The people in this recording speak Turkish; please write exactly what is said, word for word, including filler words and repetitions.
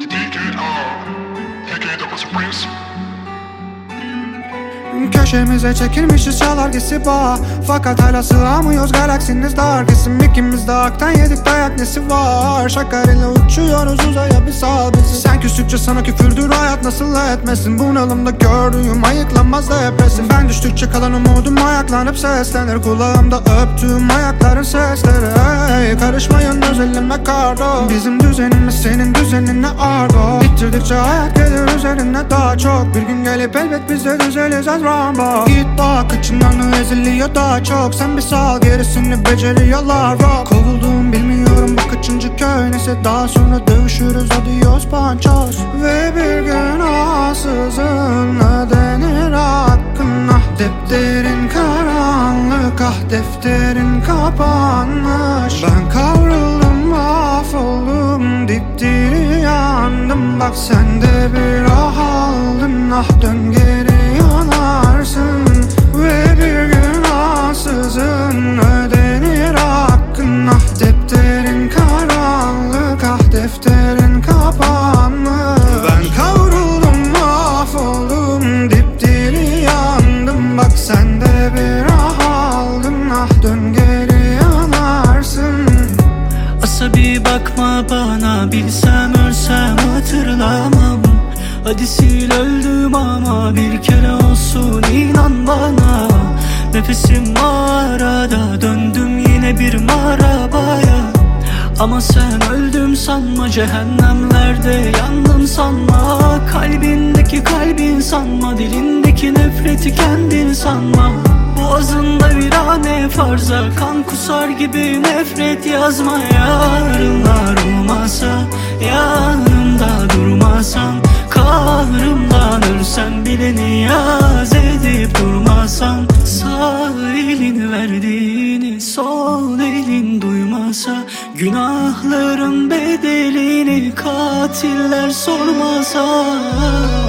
Köşemize çekilmişiz çalar gesi bağ. Fakat hala sığamıyoruz galaksiniz dar. Kesin ikimiz de aktan yedik dayak nesi var. Şakar ile uçuyoruz uzaya bir sal bizi. Sen küstükçe sana küfürdür hayat nasıl etmesin. Bunalımda gördüğüm ayıklanmaz depresif. Ben düştükçe kalan umudum ayaklanıp seslenir. Kulağımda öptüğüm ayakların sesleri. Hey, karışmayın özelime kardo. Bizim düzenimiz senin düzenine argo. Bitirdikçe hayat gelir üzerine daha çok. Bir gün gelip elbet biz de düzeliz az Rambo. Git bak içinden eziliyor daha çok. Sen bir sal gerisini beceriyorlar rock. Kovuldum bilmiyorum bu kaçıncı köy. Neyse daha sonra dövüşürüz adios panços. Ve bir gün ansızın ödenir hakkına. Defterin karanlık ah defterin kapanmış. Ben kavruldum mahvoldum dipdiri yandım. Bak sen de bir ah aldın ah dön geri yanarsın. Ve bir gün ansızın ödenir hakkın ah defterin karanlık ah defterin kapanmış. Ben kavruldum mahvoldum dipdiri yandım. Bak sen de bir ah aldın ah dön geri yanarsın. Asabi bakma bana bilsem ölsem hatırlamam. Hadi sil öldüm ama bir kere olsun inan bana. Nefesim mağarada döndüm yine bir marabaya. Ama sen öldüm sanma cehennemlerde yandım sanma. Kalbindeki kalbin sanma dilindeki nefreti kendin sanma. Boğazında bir hane farza kan kusar gibi nefret yazma. Yarınlar olmasa yanımda durmasan. Kahrımdan ölsem bile niyaz edip durmasam. Sağ elin verdiğini sol elin duymasa. Günahların bedelini katiller sormasa.